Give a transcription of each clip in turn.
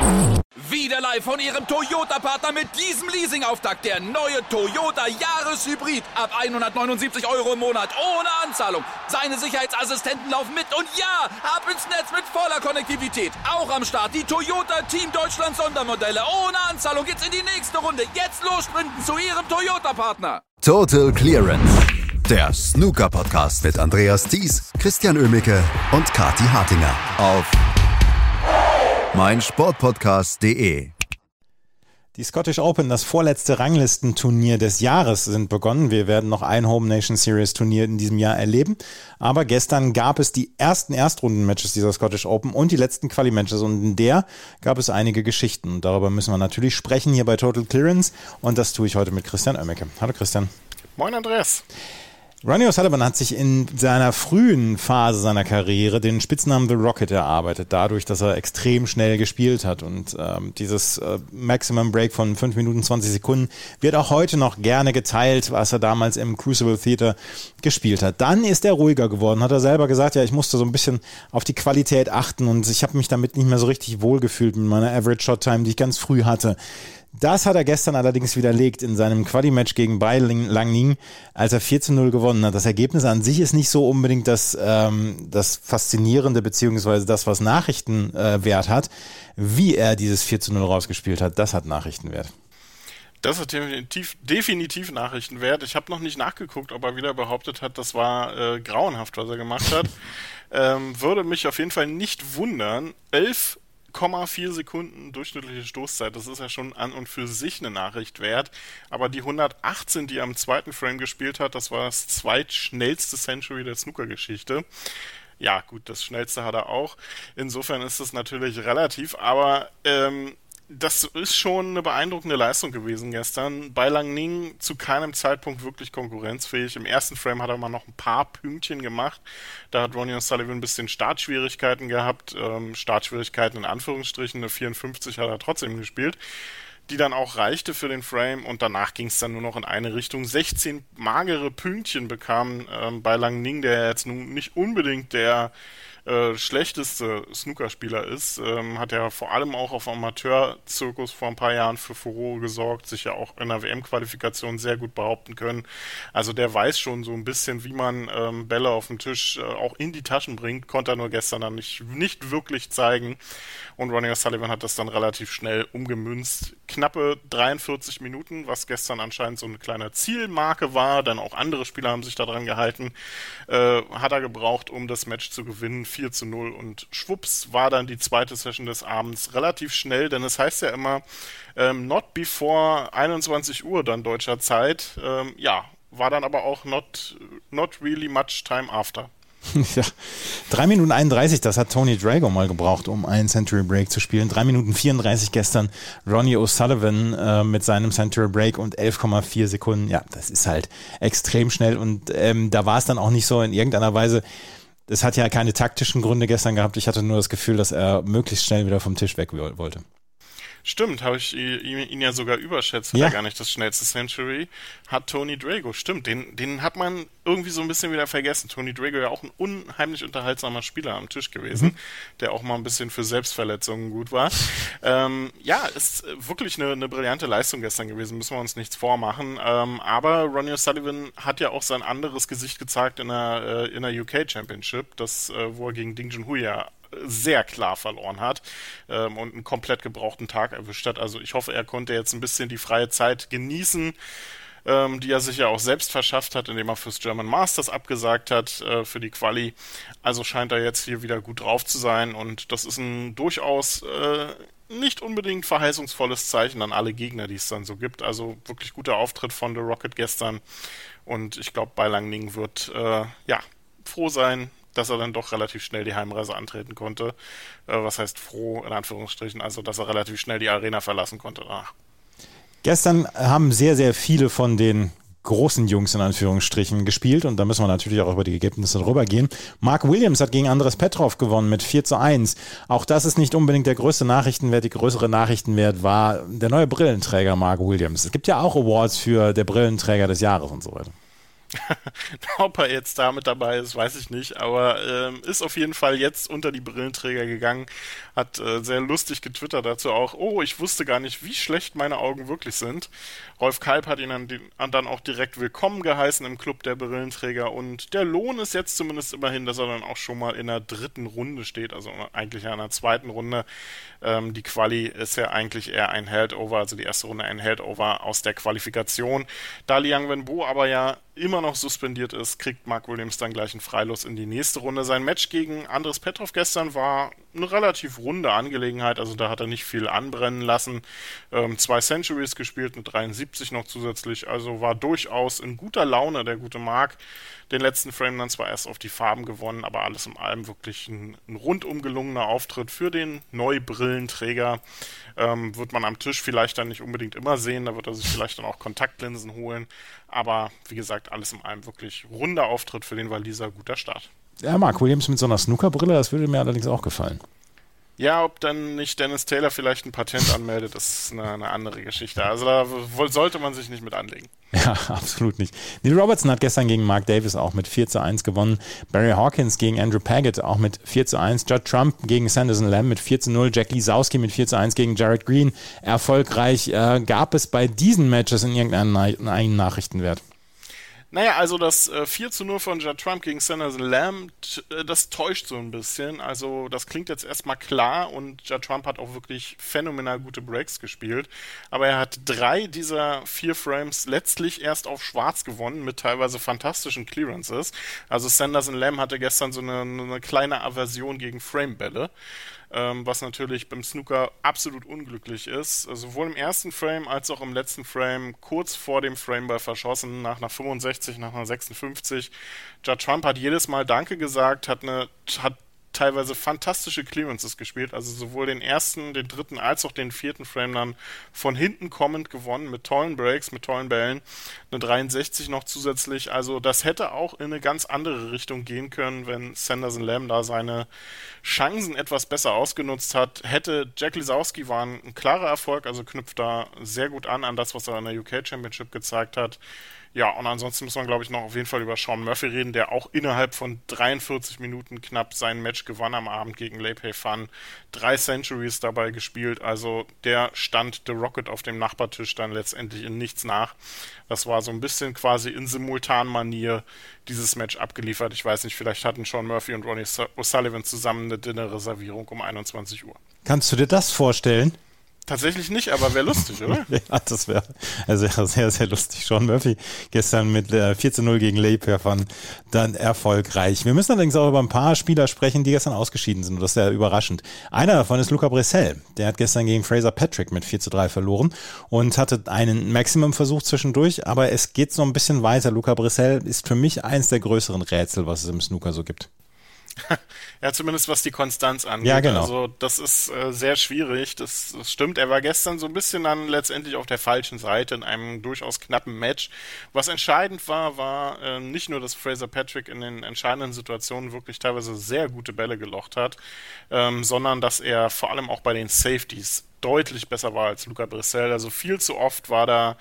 Wieder live von Ihrem Toyota-Partner mit diesem Leasing-Auftakt. Der neue Toyota Jahreshybrid. Ab 179 € im Monat. Ohne Anzahlung. Seine Sicherheitsassistenten laufen mit. Und ja, ab ins Netz mit voller Konnektivität. Auch am Start die Toyota Team Deutschland Sondermodelle. Ohne Anzahlung geht's in die nächste Runde. Jetzt los sprinten zu Ihrem Toyota-Partner. Total Clearance. Der Snooker-Podcast mit Andreas Thies, Christian Oemicke und Kathi Hartinger auf meinsportpodcast.de. Die Scottish Open, das vorletzte Ranglistenturnier des Jahres, sind begonnen. Wir werden noch ein Home Nation Series Turnier in diesem Jahr erleben. Aber gestern gab es die ersten Erstrunden-Matches dieser Scottish Open und die letzten Quali-Matches. Und in der gab es einige Geschichten. Und darüber müssen wir natürlich sprechen hier bei Total Clearance. Und das tue ich heute mit Christian Oemicke. Hallo Christian. Moin Andreas. Ronnie O'Sullivan hat sich in seiner frühen Phase seiner Karriere den Spitznamen The Rocket erarbeitet, dadurch, dass er extrem schnell gespielt hat. Und dieses Maximum Break von 5 Minuten 20 Sekunden wird auch heute noch gerne geteilt, was er damals im Crucible Theater gespielt hat. Dann ist er ruhiger geworden, hat er selber gesagt, ja, ich musste so ein bisschen auf die Qualität achten und ich habe mich damit nicht mehr so richtig wohlgefühlt mit meiner Average Shot Time, die ich ganz früh hatte. Das hat er gestern allerdings widerlegt in seinem Quali-Match gegen Bai Lang-Ning, als er 4:0 gewonnen hat. Das Ergebnis an sich ist nicht so unbedingt das Faszinierende, beziehungsweise das, was Nachrichtenwert hat. Wie er dieses 4:0 rausgespielt hat, das hat Nachrichtenwert. Das hat definitiv Nachrichtenwert. Ich habe noch nicht nachgeguckt, ob er wieder behauptet hat, das war grauenhaft, was er gemacht hat. Würde mich auf jeden Fall nicht wundern. 11,4 Sekunden durchschnittliche Stoßzeit, das ist ja schon an und für sich eine Nachricht wert, aber die 118, die er am zweiten Frame gespielt hat, das war das zweitschnellste Century der Snooker-Geschichte. Ja gut, das schnellste hat er auch, insofern ist das natürlich relativ, aber das ist schon eine beeindruckende Leistung gewesen gestern. Bai Lang-Ning zu keinem Zeitpunkt wirklich konkurrenzfähig. Im ersten Frame hat er mal noch ein paar Pünktchen gemacht. Da hat Ronnie O'Sullivan ein bisschen Startschwierigkeiten gehabt. Startschwierigkeiten in Anführungsstrichen. Eine 54 hat er trotzdem gespielt, die dann auch reichte für den Frame. Und danach ging es dann nur noch in eine Richtung. 16 magere Pünktchen bekam Bai Lang-Ning, der jetzt nun nicht unbedingt der schlechteste Snookerspieler ist, hat ja vor allem auch auf Amateurzirkus vor ein paar Jahren für Furore gesorgt, sich ja auch in der WM-Qualifikation sehr gut behaupten können. Also der weiß schon so ein bisschen, wie man Bälle auf dem Tisch auch in die Taschen bringt, konnte er nur gestern dann nicht wirklich zeigen. Und Ronnie O'Sullivan hat das dann relativ schnell umgemünzt. Knappe 43 Minuten, was gestern anscheinend so eine kleine Zielmarke war, denn auch andere Spieler haben sich daran gehalten, hat er gebraucht, um das Match zu gewinnen. 4:0 und schwupps war dann die zweite Session des Abends relativ schnell, denn es heißt ja immer not before 21 Uhr dann deutscher Zeit, war dann aber auch not really much time after. Ja, 3 Minuten 31, das hat Tony Drago mal gebraucht, um einen Century Break zu spielen. 3 Minuten 34 gestern Ronnie O'Sullivan mit seinem Century Break und 11,4 Sekunden. Ja, das ist halt extrem schnell und da war es dann auch nicht so in irgendeiner Weise. Das hat ja keine taktischen Gründe gestern gehabt. Ich hatte nur das Gefühl, dass er möglichst schnell wieder vom Tisch weg wollte. Stimmt, habe ich ihn ja sogar überschätzt, hat er gar nicht das schnellste Century, hat Tony Drago, stimmt, den hat man irgendwie so ein bisschen wieder vergessen. Tony Drago ja auch ein unheimlich unterhaltsamer Spieler am Tisch gewesen, der auch mal ein bisschen für Selbstverletzungen gut war. Ist wirklich eine brillante Leistung gestern gewesen, müssen wir uns nichts vormachen, aber Ronnie O'Sullivan hat ja auch sein anderes Gesicht gezeigt in der UK Championship, wo er gegen Ding Junhui ja sehr klar verloren hat und einen komplett gebrauchten Tag erwischt hat. Also ich hoffe, er konnte jetzt ein bisschen die freie Zeit genießen, die er sich ja auch selbst verschafft hat, indem er fürs German Masters abgesagt hat für die Quali. Also scheint er jetzt hier wieder gut drauf zu sein und das ist ein durchaus nicht unbedingt verheißungsvolles Zeichen an alle Gegner, die es dann so gibt. Also wirklich guter Auftritt von The Rocket gestern und ich glaube, Bai Lang-Ning wird froh sein, dass er dann doch relativ schnell die Heimreise antreten konnte. Was heißt froh, in Anführungsstrichen, also dass er relativ schnell die Arena verlassen konnte danach. Gestern haben sehr, sehr viele von den großen Jungs in Anführungsstrichen gespielt und da müssen wir natürlich auch über die Ergebnisse drüber gehen. Mark Williams hat gegen Andres Petrov gewonnen mit 4:1. Auch das ist nicht unbedingt der größte Nachrichtenwert. Die größere Nachrichtenwert war der neue Brillenträger Mark Williams. Es gibt ja auch Awards für der Brillenträger des Jahres und so weiter. Ob er jetzt da mit dabei ist, weiß ich nicht, aber ist auf jeden Fall jetzt unter die Brillenträger gegangen, hat sehr lustig getwittert dazu auch, ich wusste gar nicht, wie schlecht meine Augen wirklich sind. Rolf Kalb hat ihn dann auch direkt willkommen geheißen im Club der Brillenträger und der Lohn ist jetzt zumindest immerhin, dass er dann auch schon mal in der 3. Runde steht, also eigentlich in der 2. Runde. Die Quali ist ja eigentlich eher ein Holdover, also die erste Runde ein Holdover aus der Qualifikation. Da Liang Wenbo aber ja immer noch suspendiert ist, kriegt Mark Williams dann gleich einen Freilos in die nächste Runde. Sein Match gegen Andres Petrov gestern war eine relativ runde Angelegenheit, also da hat er nicht viel anbrennen lassen. 2 Centuries gespielt, mit 73 noch zusätzlich, also war durchaus in guter Laune der gute Mark. Den letzten Frame dann zwar erst auf die Farben gewonnen, aber alles in allem wirklich ein rundum gelungener Auftritt für den Neubrillenträger. Wird man am Tisch vielleicht dann nicht unbedingt immer sehen, da wird er sich vielleicht dann auch Kontaktlinsen holen, aber wie gesagt, alles in allem wirklich runder Auftritt für den Waliser, guter Start. Ja, Mark Williams mit so einer Snookerbrille, das würde mir allerdings auch gefallen. Ja, ob dann nicht Dennis Taylor vielleicht ein Patent anmeldet, ist eine andere Geschichte. Also da sollte man sich nicht mit anlegen. Ja, absolut nicht. Neil Robertson hat gestern gegen Mark Davis auch mit 4:1 gewonnen. Barry Hawkins gegen Andrew Paget auch mit 4:1. Judd Trump gegen Sanderson Lamb mit 4:0. Jack Lisowski mit 4:1 gegen Jared Green. Erfolgreich. Gab es bei diesen Matches in irgendeinen Nachrichtenwert? Naja, also das 4:0 von Judd Trump gegen Sanderson Lamb, das täuscht so ein bisschen. Also das klingt jetzt erstmal klar und Judd Trump hat auch wirklich phänomenal gute Breaks gespielt. Aber er hat 3 dieser 4 Frames letztlich erst auf Schwarz gewonnen mit teilweise fantastischen Clearances. Also Sanderson Lamb hatte gestern so eine kleine Aversion gegen Framebälle. Was natürlich beim Snooker absolut unglücklich ist. Sowohl im ersten Frame als auch im letzten Frame kurz vor dem Frameball verschossen, nach einer 65, nach einer 56. Judd Trump hat jedes Mal Danke gesagt, hat teilweise fantastische Clearances gespielt, also sowohl den ersten, den dritten als auch den 4. Frame dann von hinten kommend gewonnen, mit tollen Breaks, mit tollen Bällen, eine 63 noch zusätzlich, also das hätte auch in eine ganz andere Richtung gehen können, wenn Sanderson Lamb da seine Chancen etwas besser ausgenutzt hat. Hätte Jack Lisowski, war ein klarer Erfolg, also knüpft da sehr gut an das, was er in der UK Championship gezeigt hat. Ja, und ansonsten muss man, glaube ich, noch auf jeden Fall über Sean Murphy reden, der auch innerhalb von 43 Minuten knapp sein Match gewann am Abend gegen Lei Pei Fan. 3 Centuries dabei gespielt, also der stand The Rocket auf dem Nachbartisch dann letztendlich in nichts nach. Das war so ein bisschen quasi in Simultanmanier dieses Match abgeliefert. Ich weiß nicht, vielleicht hatten Sean Murphy und Ronnie O'Sullivan zusammen eine Dinnerreservierung um 21 Uhr. Kannst du dir das vorstellen? Tatsächlich nicht, aber wäre lustig, oder? Ja, das wäre sehr, sehr lustig. Sean Murphy gestern mit 4:0 gegen Lei Pei Fan dann erfolgreich. Wir müssen allerdings auch über ein paar Spieler sprechen, die gestern ausgeschieden sind. Und das ist ja überraschend. Einer davon ist Luca Bressel. Der hat gestern gegen Fraser Patrick mit 4:3 verloren und hatte einen Maximum-Versuch zwischendurch. Aber es geht so ein bisschen weiter. Luca Bressel ist für mich eins der größeren Rätsel, was es im Snooker so gibt. Ja, zumindest was die Konstanz angeht. Ja, genau. Also das ist sehr schwierig, das stimmt. Er war gestern so ein bisschen dann letztendlich auf der falschen Seite in einem durchaus knappen Match. Was entscheidend war nicht nur, dass Fraser Patrick in den entscheidenden Situationen wirklich teilweise sehr gute Bälle gelocht hat, sondern dass er vor allem auch bei den Safeties deutlich besser war als Luca Bressel. Also viel zu oft war da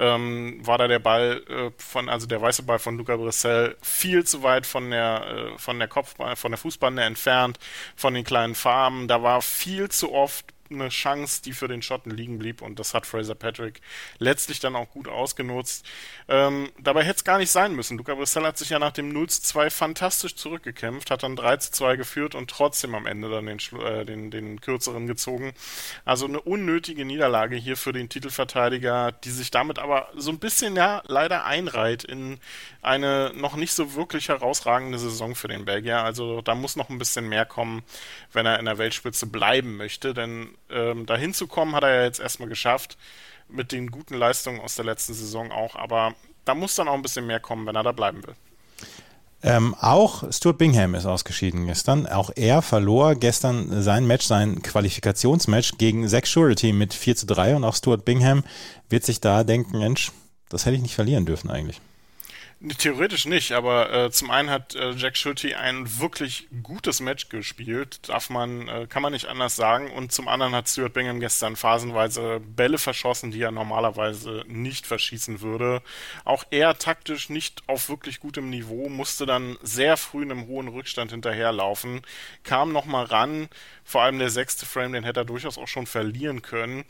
der Ball also der weiße Ball von Luca Bressel viel zu weit von der Fußbande entfernt, von den kleinen Farben. Da war viel zu oft eine Chance, die für den Schotten liegen blieb, und das hat Fraser Patrick letztlich dann auch gut ausgenutzt. Dabei hätte es gar nicht sein müssen. Luca Bressel hat sich ja nach dem 0:2 fantastisch zurückgekämpft, hat dann 3:2 geführt und trotzdem am Ende dann den kürzeren gezogen. Also eine unnötige Niederlage hier für den Titelverteidiger, die sich damit aber so ein bisschen leider einreiht in eine noch nicht so wirklich herausragende Saison für den Belgier. Also da muss noch ein bisschen mehr kommen, wenn er in der Weltspitze bleiben möchte, denn dahin zu kommen hat er ja jetzt erstmal geschafft, mit den guten Leistungen aus der letzten Saison auch, aber da muss dann auch ein bisschen mehr kommen, wenn er da bleiben will. Auch Stuart Bingham ist ausgeschieden gestern. Auch er verlor gestern sein Qualifikationsmatch gegen Zach Surety mit 4:3, und auch Stuart Bingham wird sich da denken, Mensch, das hätte ich nicht verlieren dürfen eigentlich. Theoretisch nicht, aber zum einen hat Jack Schulte ein wirklich gutes Match gespielt, kann man nicht anders sagen, und zum anderen hat Stuart Bingham gestern phasenweise Bälle verschossen, die er normalerweise nicht verschießen würde. Auch er taktisch nicht auf wirklich gutem Niveau, musste dann sehr früh in einem hohen Rückstand hinterherlaufen, kam nochmal ran, vor allem der 6. Frame, den hätte er durchaus auch schon verlieren können,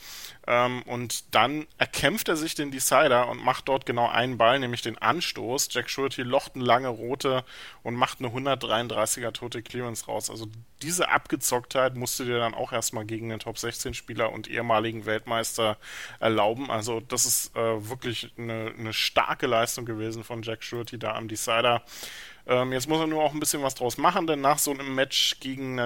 und dann erkämpft er sich den Decider und macht dort genau einen Ball, nämlich den Anstoß. Jack Schulte locht eine lange rote und macht eine 133er tote Clearance raus. Also diese Abgezocktheit musst du dir dann auch erstmal gegen den Top-16-Spieler und ehemaligen Weltmeister erlauben. Also das ist wirklich eine starke Leistung gewesen von Jack Schulte da am Decider. Jetzt muss er nur auch ein bisschen was draus machen, denn nach so einem Match gegen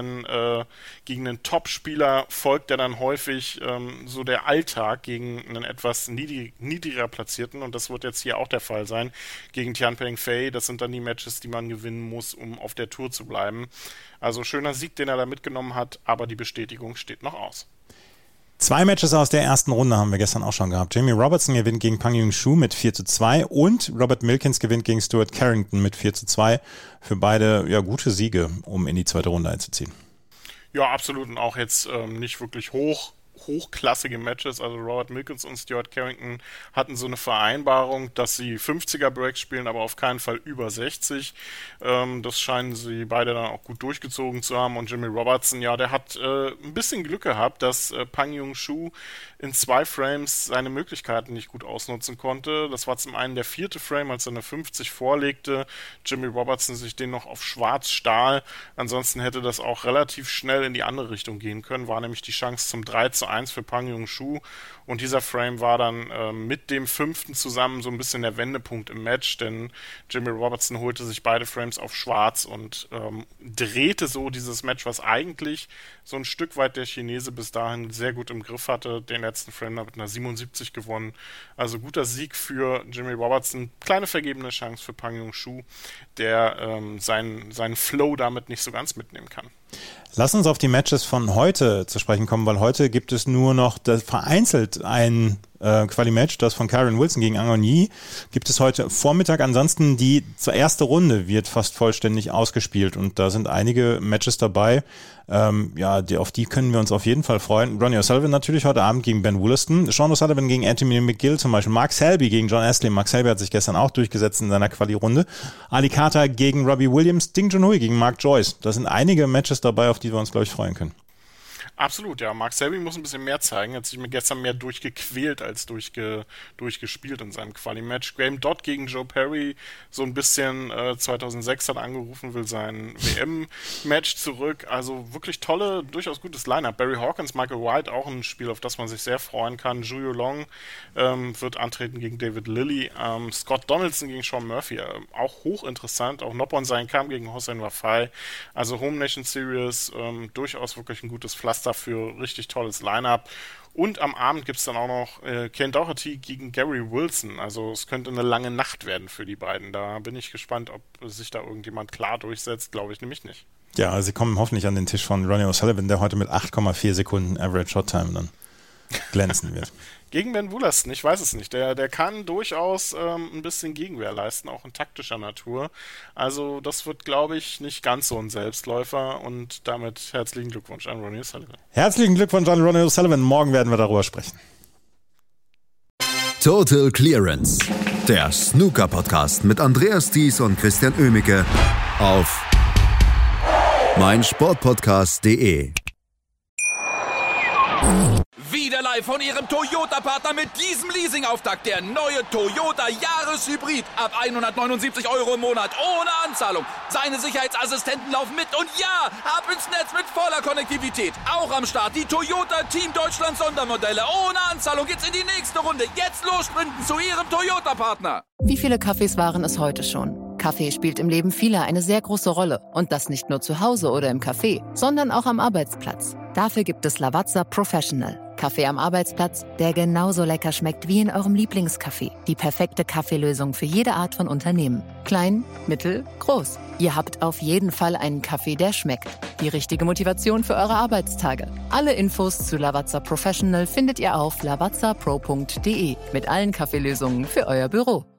einen Top-Spieler folgt ja dann häufig so der Alltag gegen einen etwas niedriger Platzierten, und das wird jetzt hier auch der Fall sein gegen Tianpeng Fei. Das sind dann die Matches, die man gewinnen muss, um auf der Tour zu bleiben. Also schöner Sieg, den er da mitgenommen hat, aber die Bestätigung steht noch aus. 2 Matches aus der ersten Runde haben wir gestern auch schon gehabt. Jamie Robertson gewinnt gegen Pang Yung-Shu mit 4:2 und Robert Milkins gewinnt gegen Stuart Carrington mit 4:2. Für beide gute Siege, um in die zweite Runde einzuziehen. Ja, absolut, und auch jetzt nicht wirklich hochklassige Matches. Also Robert Milkins und Stuart Carrington hatten so eine Vereinbarung, dass sie 50er Breaks spielen, aber auf keinen Fall über 60. Das scheinen sie beide dann auch gut durchgezogen zu haben. Und Jimmy Robertson, ja, der hat ein bisschen Glück gehabt, dass Pang Yung-Shu in 2 Frames seine Möglichkeiten nicht gut ausnutzen konnte. Das war zum einen der 4. Frame, als er eine 50 vorlegte. Jimmy Robertson sich den noch auf Schwarz-Stahl. Ansonsten hätte das auch relativ schnell in die andere Richtung gehen können. War nämlich die Chance zum 3:1 für Pang Yung-Shu. Und dieser Frame war dann mit dem 5. zusammen so ein bisschen der Wendepunkt im Match, denn Jimmy Robertson holte sich beide Frames auf Schwarz und drehte so dieses Match, was eigentlich so ein Stück weit der Chinese bis dahin sehr gut im Griff hatte. Den letzten Frame mit einer 77 gewonnen. Also guter Sieg für Jimmy Robertson. Kleine vergebene Chance für Pang Yung-Shu, der seinen Flow damit nicht so ganz mitnehmen kann. Lass uns auf die Matches von heute zu sprechen kommen, weil heute gibt es nur noch vereinzelt ein Quali-Match, das von Kyren Wilson gegen Ang Won Yi, gibt es heute Vormittag. Ansonsten die zur erste Runde wird fast vollständig ausgespielt und da sind einige Matches dabei. Auf die können wir uns auf jeden Fall freuen. Ronnie O'Sullivan natürlich heute Abend gegen Ben Wollaston, Sean O'Sullivan gegen Anthony McGill zum Beispiel, Mark Selby gegen John Astley. Mark Selby hat sich gestern auch durchgesetzt in seiner Quali-Runde. Ali Carter gegen Robbie Williams, Ding Junhui gegen Mark Joyce. Da sind einige Matches dabei, auf die wir uns, glaube ich, freuen können. Absolut, ja. Mark Selby muss ein bisschen mehr zeigen. Er hat sich mir gestern mehr durchgequält als durchgespielt in seinem Quali-Match. Graham Dodd gegen Joe Perry, so ein bisschen 2006 hat angerufen, will sein WM-Match zurück. Also wirklich durchaus gutes Line-Up. Barry Hawkins, Michael White, auch ein Spiel, auf das man sich sehr freuen kann. Zhu Long wird antreten gegen David Lilly. Scott Donaldson gegen Sean Murphy, auch hochinteressant. Auch Noppon Sein kam gegen Hossein Wafai. Also Home Nation Series, durchaus wirklich ein gutes Pflaster für richtig tolles Line-Up. Und am Abend gibt es dann auch noch Ken Doherty gegen Gary Wilson. Also es könnte eine lange Nacht werden für die beiden. Da bin ich gespannt, ob sich da irgendjemand klar durchsetzt. Glaube ich nämlich nicht. Ja, also sie kommen hoffentlich an den Tisch von Ronnie O'Sullivan, der heute mit 8,4 Sekunden Average Shot Time dann glänzen wird. Gegen Ben Wollaston, ich weiß es nicht. Der kann durchaus ein bisschen Gegenwehr leisten, auch in taktischer Natur. Also das wird, glaube ich, nicht ganz so ein Selbstläufer und damit herzlichen Glückwunsch an Ronnie O'Sullivan. Herzlichen Glückwunsch an Ronnie O'Sullivan. Morgen werden wir darüber sprechen. Total Clearance, der Snooker-Podcast mit Andreas Thies und Christian Oemicke auf meinsportpodcast.de. Wieder live von Ihrem Toyota-Partner mit diesem Leasing-Auftakt. Der neue Toyota Jahreshybrid. Ab 179 € im Monat. Ohne Anzahlung. Seine Sicherheitsassistenten laufen mit. Und ja, ab ins Netz mit voller Konnektivität. Auch am Start die Toyota Team Deutschland Sondermodelle. Ohne Anzahlung geht's in die nächste Runde. Jetzt los sprinten zu Ihrem Toyota-Partner. Wie viele Kaffees waren es heute schon? Kaffee spielt im Leben vieler eine sehr große Rolle. Und das nicht nur zu Hause oder im Café, sondern auch am Arbeitsplatz. Dafür gibt es Lavazza Professional. Kaffee am Arbeitsplatz, der genauso lecker schmeckt wie in eurem Lieblingscafé. Die perfekte Kaffeelösung für jede Art von Unternehmen. Klein, mittel, groß. Ihr habt auf jeden Fall einen Kaffee, der schmeckt. Die richtige Motivation für eure Arbeitstage. Alle Infos zu Lavazza Professional findet ihr auf lavazzapro.de mit allen Kaffeelösungen für euer Büro.